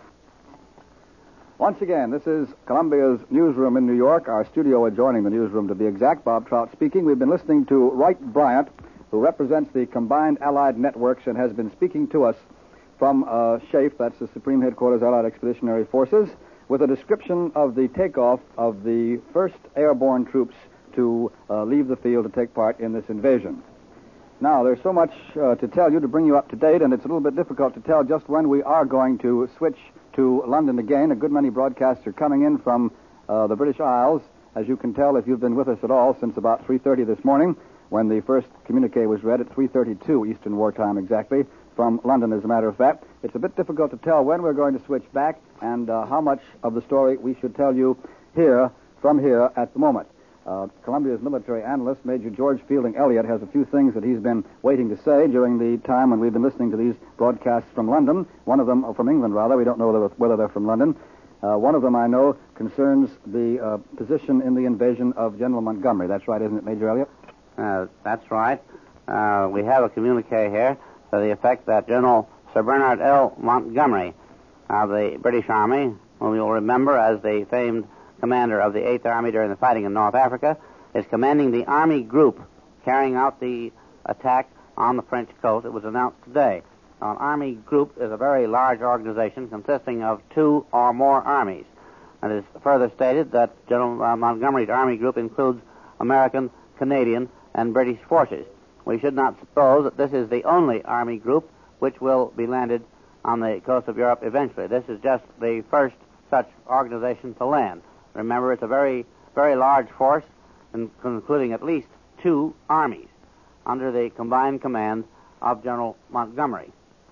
Once again, this is Columbia's newsroom in New York, our studio adjoining the newsroom to be exact. Bob Trout speaking. We've been listening to Wright Bryant, who represents the Combined Allied Networks and has been speaking to us from SHAEF, that's the Supreme Headquarters Allied Expeditionary Forces, with a description of the takeoff of the first airborne troops to leave the field to take part in this invasion. Now, there's so much to tell you, to bring you up to date, and it's a little bit difficult to tell just when we are going to switch to London again. A good many broadcasts are coming in from the British Isles, as you can tell if you've been with us at all since about 3:30 this morning, when the first communique was read at 3:32 Eastern Wartime exactly, from London, as a matter of fact. It's a bit difficult to tell when we're going to switch back and how much of the story we should tell you from here at the moment. Columbia's military analyst, Major George Fielding Elliott, has a few things that he's been waiting to say during the time when we've been listening to these broadcasts from London. One of them, or from England rather, we don't know whether they're from London. One of them, I know, concerns the position in the invasion of General Montgomery. That's right, isn't it, Major Elliott? That's right. We have a communique here to the effect that General Sir Bernard L. Montgomery of the British Army, whom you'll remember as the famed commander of the 8th Army during the fighting in North Africa, is commanding the Army Group carrying out the attack on the French coast. It was announced today. An Army Group is a very large organization consisting of 2 or more armies. And it is further stated that General Montgomery's Army Group includes American, Canadian, and British forces. We should not suppose that this is the only Army Group which will be landed on the coast of Europe eventually. This is just the first such organization to land. Remember, it's a very, very large force, including at least 2 armies under the combined command of General Montgomery.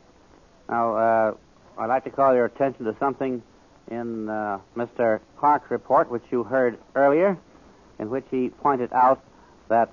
Now, I'd like to call your attention to something in Mr. Clark's report, which you heard earlier, in which he pointed out that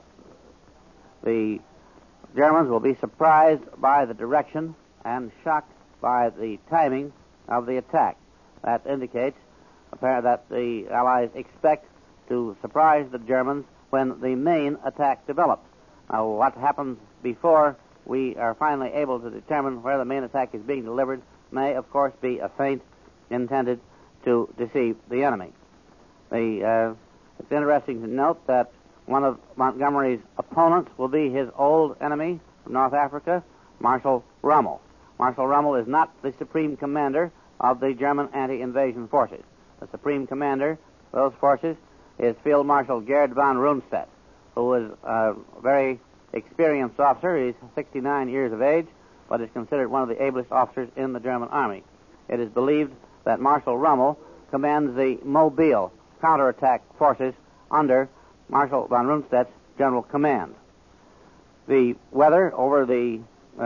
the Germans will be surprised by the direction and shocked by the timing of the attack. That indicates that the Allies expect to surprise the Germans when the main attack develops. Now, what happens before we are finally able to determine where the main attack is being delivered may, of course, be a feint intended to deceive the enemy. It's interesting to note that one of Montgomery's opponents will be his old enemy from North Africa, Marshal Rommel. Marshal Rommel is not the supreme commander of the German anti-invasion forces. The supreme commander of those forces is Field Marshal Gerd von Rundstedt, who is a very experienced officer. He's 69 years of age, but is considered one of the ablest officers in the German army. It is believed that Marshal Rommel commands the Mobile counterattack forces under Marshal von Rundstedt's general command. The weather over the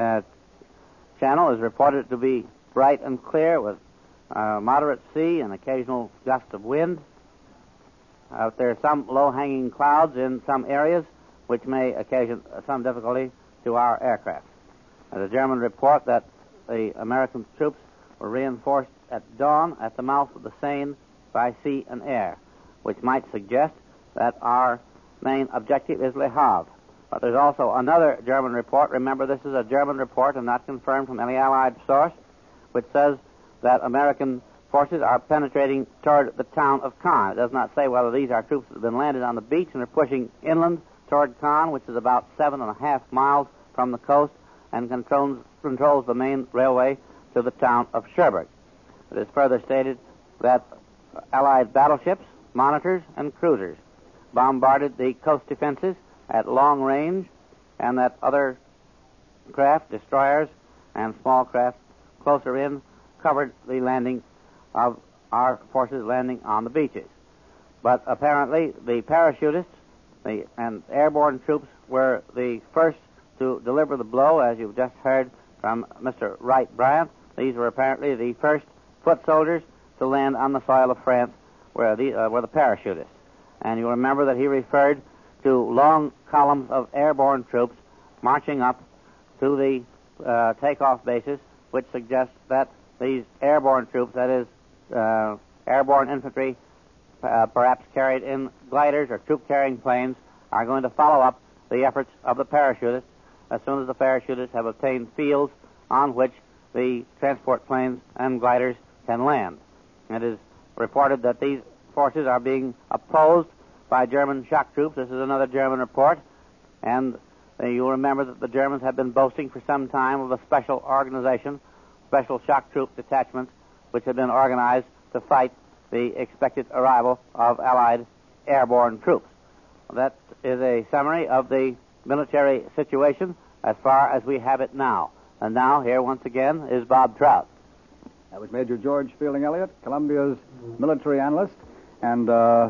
channel is reported to be bright and clear with moderate sea and occasional gust of wind. There are some low-hanging clouds in some areas, which may occasion some difficulty to our aircraft. The German report that the American troops were reinforced at dawn at the mouth of the Seine by sea and air, which might suggest that our main objective is Le Havre. But there's also another German report. Remember, this is a German report and not confirmed from any Allied source, which says that American forces are penetrating toward the town of Caen. It does not say whether these are troops that have been landed on the beach and are pushing inland toward Caen, which is about 7.5 miles from the coast, and controls the main railway to the town of Cherbourg. It is further stated that Allied battleships, monitors, and cruisers bombarded the coast defenses at long range, and that other craft, destroyers, and small craft closer in covered the landing of our forces landing on the beaches. But apparently the parachutists and airborne troops were the first to deliver the blow, as you've just heard from Mr. Wright Bryant. These were apparently the first foot soldiers to land on the soil of France, were the parachutists. And you remember that he referred to long columns of airborne troops marching up to the takeoff bases, which suggests that these airborne troops, that is, airborne infantry, perhaps carried in gliders or troop-carrying planes, are going to follow up the efforts of the parachutists as soon as the parachutists have obtained fields on which the transport planes and gliders can land. It is reported that these forces are being opposed by German shock troops. This is another German report, and you'll remember that the Germans have been boasting for some time of a special organization, special shock troop detachments, which have been organized to fight the expected arrival of Allied airborne troops. That is a summary of the military situation as far as we have it now. And now, here once again, is Bob Trout. That was Major George Fielding Elliott, Columbia's military analyst. And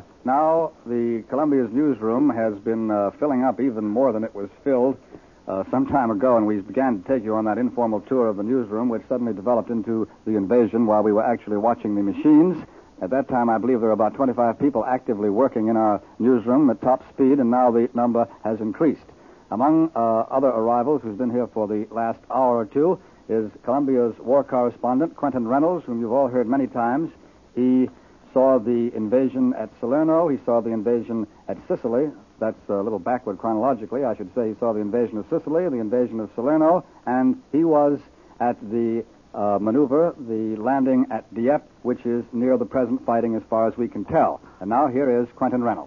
now the Columbia's newsroom has been filling up even more than it was filled some time ago, and we began to take you on that informal tour of the newsroom, which suddenly developed into the invasion while we were actually watching the machines. At that time, I believe there were about 25 people actively working in our newsroom at top speed, and now the number has increased. Among other arrivals who's been here for the last hour or two is Columbia's war correspondent, Quentin Reynolds, whom you've all heard many times. He saw the invasion at Salerno. He saw the invasion at Sicily. That's a little backward chronologically. I should say he saw the invasion of Sicily, the invasion of Salerno, and he was at the maneuver, the landing at Dieppe, which is near the present fighting as far as we can tell. And now here is Quentin Reynolds.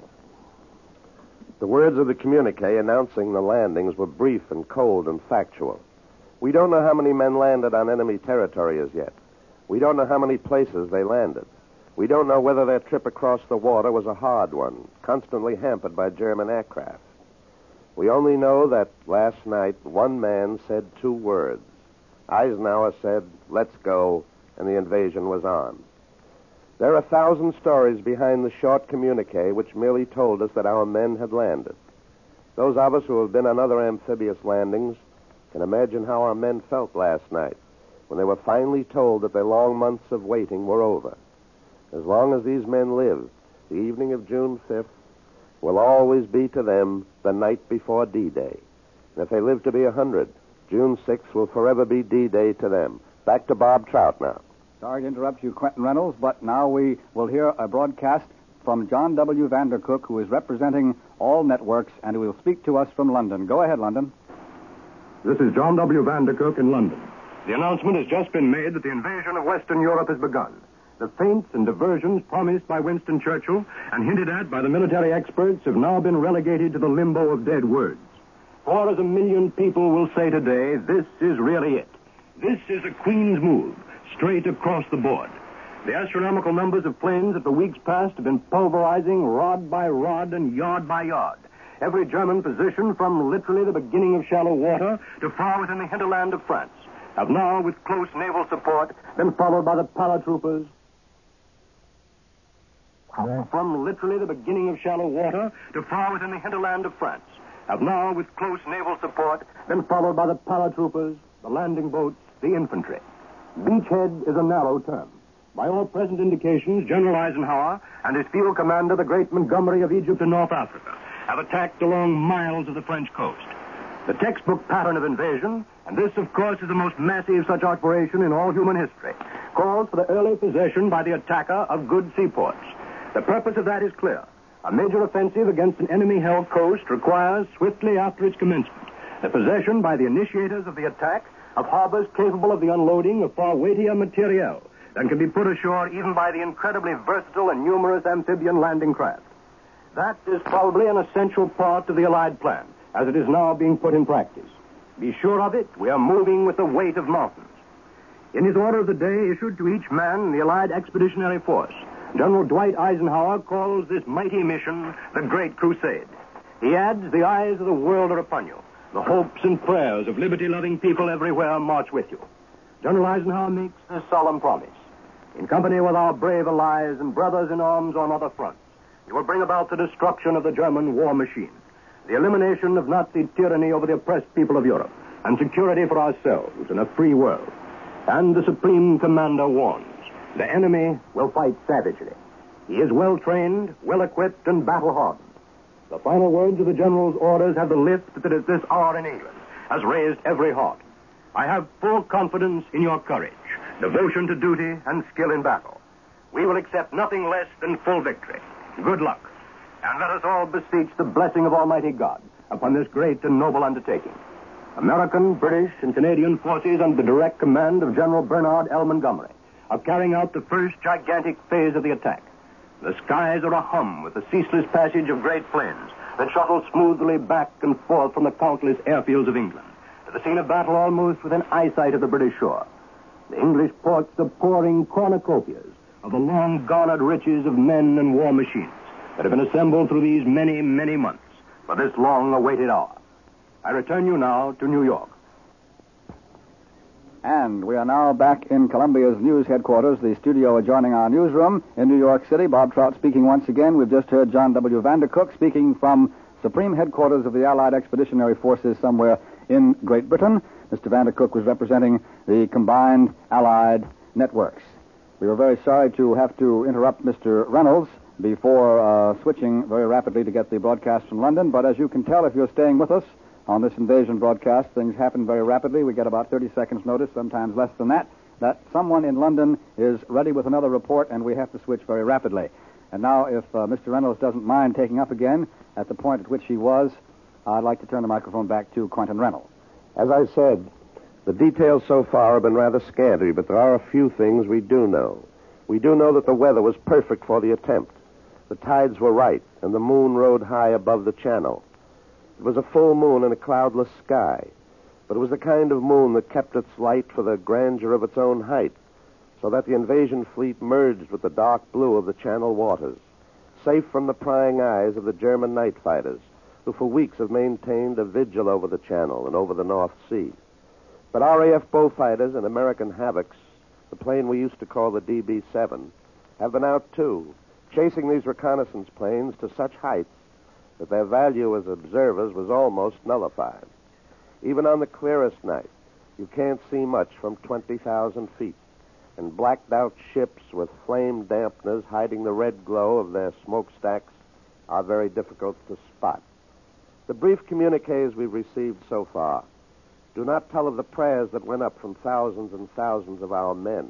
The words of the communique announcing the landings were brief and cold and factual. We don't know how many men landed on enemy territory as yet. We don't know how many places they landed. We don't know whether their trip across the water was a hard one, constantly hampered by German aircraft. We only know that last night one man said 2 words. Eisenhower said, "Let's go," and the invasion was on. There are 1,000 stories behind the short communique which merely told us that our men had landed. Those of us who have been on other amphibious landings can imagine how our men felt last night when they were finally told that their long months of waiting were over. As long as these men live, the evening of June 5th will always be to them the night before D-Day. And if they live to be 100, June 6th will forever be D-Day to them. Back to Bob Trout now. Sorry to interrupt you, Quentin Reynolds, but now we will hear a broadcast from John W. Vandercook, who is representing all networks, and who will speak to us from London. Go ahead, London. This is John W. Vandercook in London. The announcement has just been made that the invasion of Western Europe has begun. The feints and diversions promised by Winston Churchill and hinted at by the military experts have now been relegated to the limbo of dead words. For, as 1 million people will say today, this is really it. This is a Queen's move, straight across the board. The astronomical numbers of planes of the weeks past have been pulverizing rod by rod and yard by yard. Every German position from literally the beginning of shallow water to far within the hinterland of France have now, with close naval support, been followed by the paratroopers. From literally the beginning of shallow water to far within the hinterland of France have now, with close naval support, been followed by the paratroopers, the landing boats, the infantry. Beachhead is a narrow term. By all present indications, General Eisenhower and his field commander, the great Montgomery of Egypt and North Africa, have attacked along miles of the French coast. The textbook pattern of invasion, and this, of course, is the most massive such operation in all human history, calls for the early possession by the attacker of good seaports. The purpose of that is clear. A major offensive against an enemy-held coast requires, swiftly after its commencement, the possession by the initiators of the attack of harbors capable of the unloading of far weightier materiel than can be put ashore even by the incredibly versatile and numerous amphibian landing craft. That is probably an essential part of the Allied plan, as it is now being put in practice. Be sure of it, we are moving with the weight of mountains. In his order of the day issued to each man in the Allied Expeditionary Force, General Dwight Eisenhower calls this mighty mission the Great Crusade. He adds, the eyes of the world are upon you. The hopes and prayers of liberty-loving people everywhere march with you. General Eisenhower makes this solemn promise. In company with our brave allies and brothers in arms on other fronts, you will bring about the destruction of the German war machine, the elimination of Nazi tyranny over the oppressed people of Europe, and security for ourselves in a free world. And the Supreme Commander warns, the enemy will fight savagely. He is well-trained, well-equipped, and battle-hardened. The final words of the General's orders have the lift that at this hour in England has raised every heart. I have full confidence in your courage, devotion to duty, and skill in battle. We will accept nothing less than full victory. Good luck. And let us all beseech the blessing of Almighty God upon this great and noble undertaking. American, British, and Canadian forces under the direct command of General Bernard L. Montgomery are carrying out the first gigantic phase of the attack. The skies are ahum with the ceaseless passage of great planes that shuttle smoothly back and forth from the countless airfields of England to the scene of battle almost within eyesight of the British shore. The English ports are pouring cornucopias of the long-garnered riches of men and war machines that have been assembled through these many, many months for this long-awaited hour. I return you now to New York. And we are now back in Columbia's news headquarters, the studio adjoining our newsroom in New York City. Bob Trout speaking once again. We've just heard John W. Vandercook speaking from Supreme Headquarters of the Allied Expeditionary Forces somewhere in Great Britain. Mr. Vandercook was representing the combined Allied networks. We were very sorry to have to interrupt Mr. Reynolds before switching very rapidly to get the broadcast from London, but as you can tell if you're staying with us on this invasion broadcast, things happen very rapidly. We get about 30 seconds notice, sometimes less than that someone in London is ready with another report, and we have to switch very rapidly. And now, if Mr. Reynolds doesn't mind taking up again at the point at which he was, I'd like to turn the microphone back to Quentin Reynolds. As I said, the details so far have been rather scanty, but there are a few things we do know. We do know that the weather was perfect for the attempt. The tides were right, and the moon rode high above the channel. It was a full moon in a cloudless sky, but it was the kind of moon that kept its light for the grandeur of its own height, so that the invasion fleet merged with the dark blue of the channel waters, safe from the prying eyes of the German night fighters, who for weeks have maintained a vigil over the channel and over the North Sea. But RAF Beaufighters and American Havocs, the plane we used to call the DB-7, have been out too, chasing these reconnaissance planes to such heights that their value as observers was almost nullified. Even on the clearest night, you can't see much from 20,000 feet, and blacked-out ships with flame dampeners hiding the red glow of their smokestacks are very difficult to spot. The brief communiques we've received so far do not tell of the prayers that went up from thousands and thousands of our men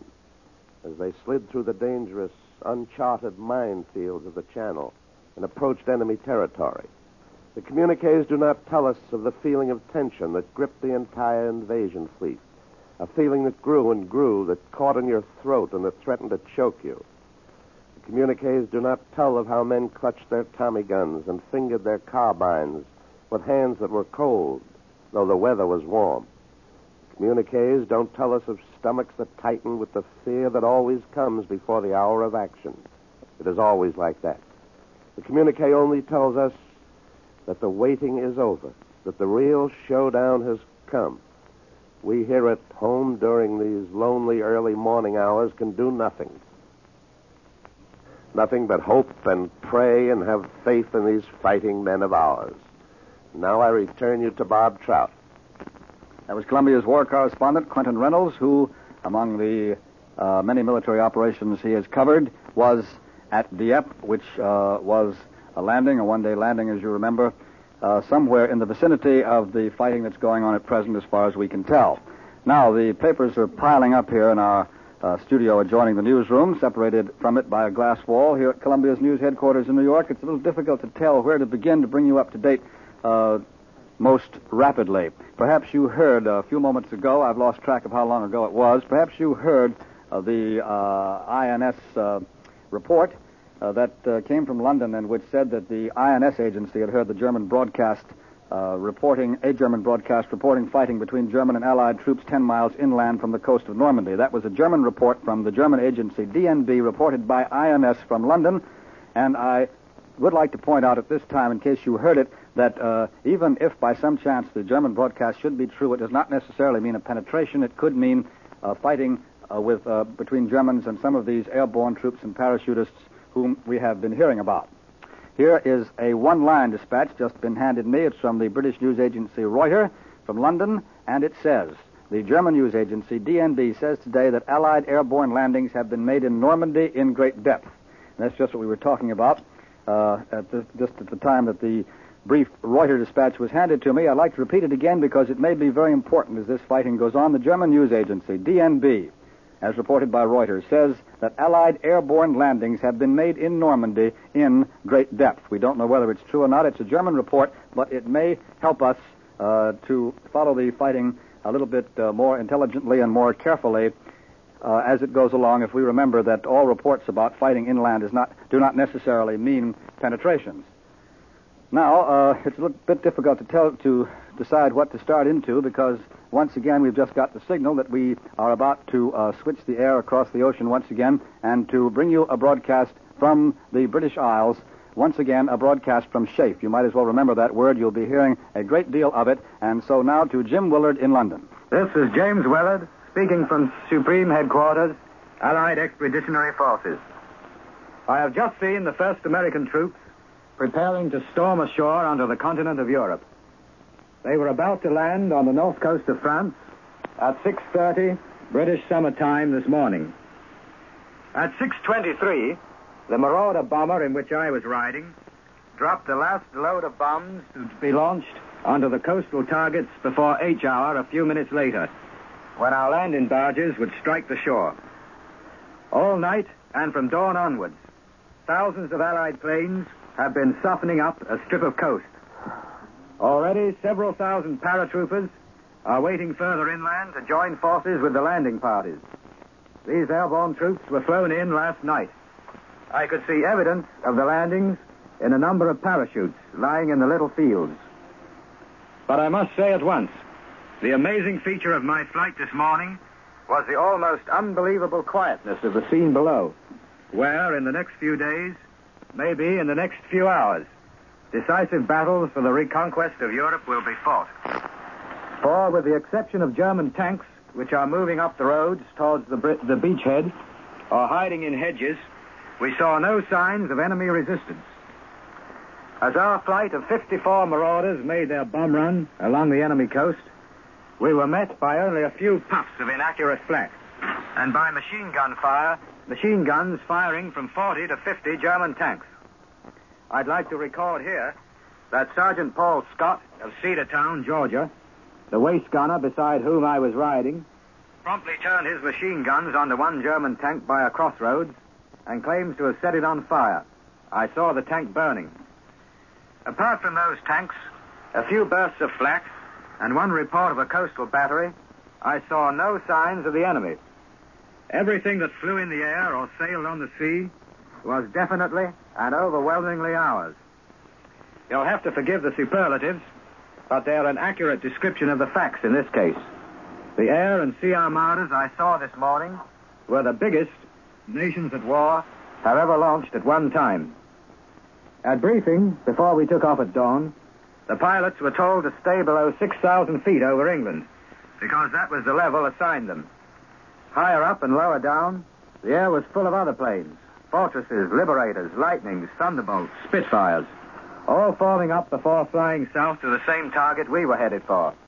as they slid through the dangerous, uncharted minefields of the Channel and approached enemy territory. The communiques do not tell us of the feeling of tension that gripped the entire invasion fleet a feeling that grew and grew, that caught in your throat and that threatened to choke you. The communiques do not tell of how men clutched their Tommy guns and fingered their carbines with hands that were cold, though the weather was warm. Communiques don't tell us of stomachs that tighten with the fear that always comes before the hour of action. It is always like that. The communique only tells us that the waiting is over, that the real showdown has come. We here at home during these lonely early morning hours can do nothing. Nothing but hope and pray and have faith in these fighting men of ours. Now I return you to Bob Trout. That was Columbia's war correspondent, Quentin Reynolds, who, among the many military operations he has covered, was at Dieppe, which was a one-day landing, as you remember, somewhere in the vicinity of the fighting that's going on at present, as far as we can tell. Now, the papers are piling up here in our studio adjoining the newsroom, separated from it by a glass wall here at Columbia's news headquarters in New York. It's a little difficult to tell where to begin to bring you up to date most rapidly. Perhaps you heard a few moments ago, I've lost track of how long ago it was, perhaps you heard the INS report that came from London and which said that the INS agency had heard the German broadcast reporting fighting between German and Allied troops 10 miles inland from the coast of Normandy. That was a German report from the German agency DNB, reported by INS from London, and I would like to point out at this time, in case you heard it, that even if by some chance the German broadcast should be true, it does not necessarily mean a penetration. It could mean fighting between Germans and some of these airborne troops and parachutists whom we have been hearing about. Here is a one-line dispatch just been handed me. It's from the British news agency Reuters from London, and it says, the German news agency DNB says today that Allied airborne landings have been made in Normandy in great depth. And that's just what we were talking about just at the time that the brief Reuters dispatch was handed to me. I'd like to repeat it again because it may be very important as this fighting goes on. The German news agency, DNB, as reported by Reuters, says that Allied airborne landings have been made in Normandy in great depth. We don't know whether it's true or not. It's a German report, but it may help us to follow the fighting a little bit more intelligently and more carefully as it goes along, if we remember that all reports about fighting inland do not necessarily mean penetrations. Now, it's a little bit difficult to decide what to start into because, once again, we've just got the signal that we are about to switch the air across the ocean once again and to bring you a broadcast from the British Isles, once again, a broadcast from SHAEF. You might as well remember that word. You'll be hearing a great deal of it. And so now to Jim Willard in London. This is James Willard, speaking from Supreme Headquarters, Allied Expeditionary Forces. I have just seen the first American troops preparing to storm ashore onto the continent of Europe. They were about to land on the north coast of France at 6:30 British summer time this morning. At 6:23, the Marauder bomber in which I was riding dropped the last load of bombs to be launched onto the coastal targets before H hour a few minutes later, when our landing barges would strike the shore. All night and from dawn onwards, thousands of Allied planes have been softening up a strip of coast. Already, several thousand paratroopers are waiting further inland to join forces with the landing parties. These airborne troops were flown in last night. I could see evidence of the landings in a number of parachutes lying in the little fields. But I must say at once, the amazing feature of my flight this morning was the almost unbelievable quietness of the scene below, where in the next few days, maybe in the next few hours, decisive battles for the reconquest of Europe will be fought. For, with the exception of German tanks, which are moving up the roads towards the beachhead or hiding in hedges, we saw no signs of enemy resistance. As our flight of 54 Marauders made their bomb run along the enemy coast, we were met by only a few puffs of inaccurate flak, and by machine guns firing from 40 to 50 German tanks. I'd like to record here that Sergeant Paul Scott of Cedartown, Georgia, the waist gunner beside whom I was riding, promptly turned his machine guns onto one German tank by a crossroads and claims to have set it on fire. I saw the tank burning. Apart from those tanks, a few bursts of flak, and one report of a coastal battery, I saw no signs of the enemy. Everything that flew in the air or sailed on the sea was definitely and overwhelmingly ours. You'll have to forgive the superlatives, but they're an accurate description of the facts in this case. The air and sea armadas I saw this morning were the biggest nations at war have ever launched at one time. At briefing, before we took off at dawn, the pilots were told to stay below 6,000 feet over England, because that was the level assigned them. Higher up and lower down, the air was full of other planes, Fortresses, Liberators, Lightnings, Thunderbolts, Spitfires, all forming up before flying south to the same target we were headed for.